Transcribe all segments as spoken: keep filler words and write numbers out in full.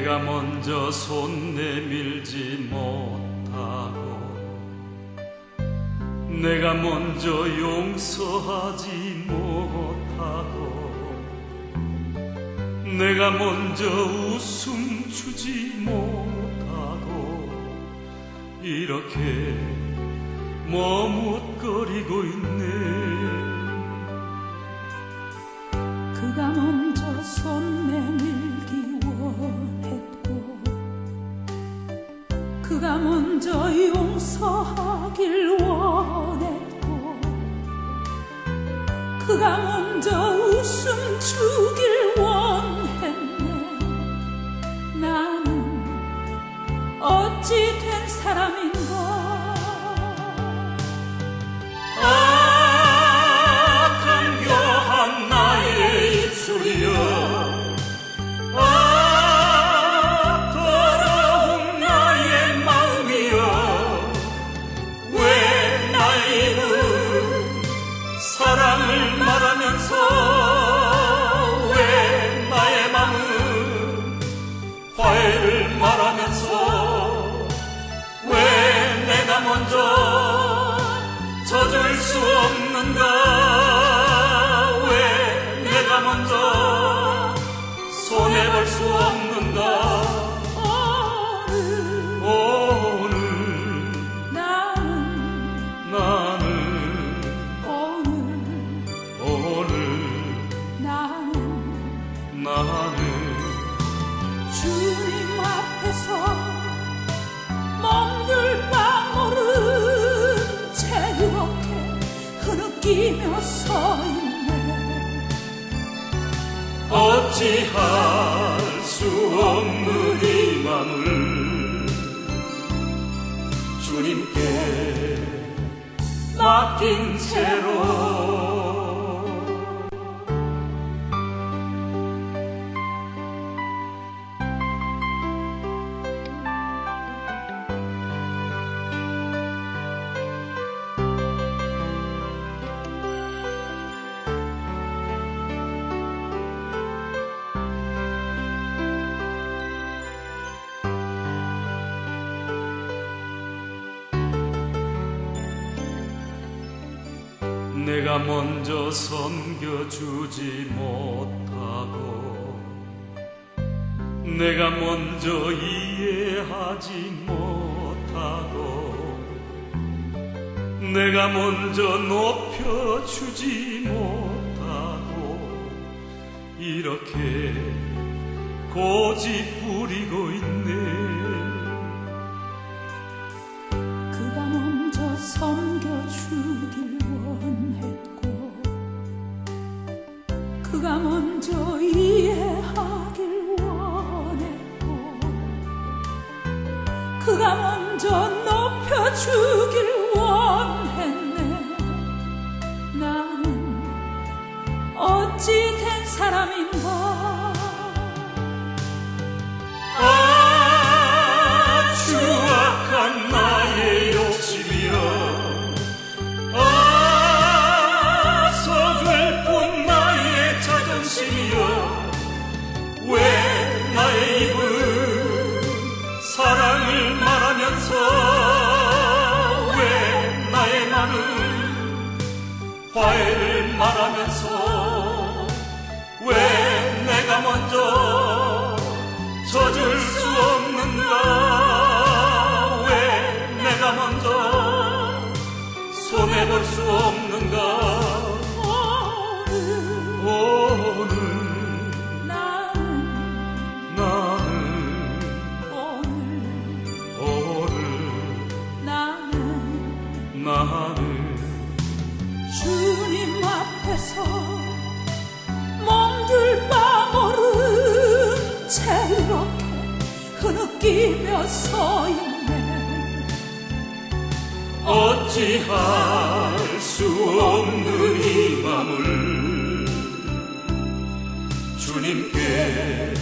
내가 먼저 손 내밀지 못하고 내가 먼저 용서하지 못하고 내가 먼저 웃음 주지 못하고 이렇게 머뭇거리고 있네. 그가 먼저 손 내밀기 원했고 그가 먼저 용서하길 원했고 그가 먼저 웃음 주길 원했네. 나는 어찌 된 사람인가. 사랑을 말하면서 왜 나의 맘은 화해를 말하면서 왜 내가 먼저 젖을 수 없는가. 왜 내가 먼저 손해볼 수 없는가. 오늘 나는 나는 나는 주님 앞에서 멍들 방울은 채 이렇게 흐느끼며 서 있네. 어찌할 수 없는 이 맘을 주님께 맡긴 채로 내가 먼저 섬겨주지 못하고 내가 먼저 이해하지 못하고 내가 먼저 높여주지 못하고 이렇게 고집 부리고 있네. 그가 먼저 섬겨주길 원했고 그가 먼저 이해하길 원했고 그가 먼저 높여주길 원했네. 나는 어찌 된 사람인가. 아, 추악한 나의 욕심이여. 왜 나의 입은 사랑을 말하면서 왜 나의 맘은 화해를 말하면서 왜 내가 먼저 젖을 수 없는가. 왜 내가 먼저 손해볼 수 없는가. 오늘 나는 주님 앞에서 멍들 방울은 채 이렇게 흐느끼며 서 있네. 어찌할 수 없는 이 맘을 주님께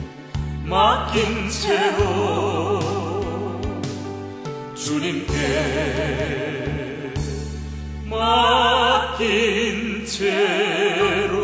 맡긴 채로 주님께 맡긴 채로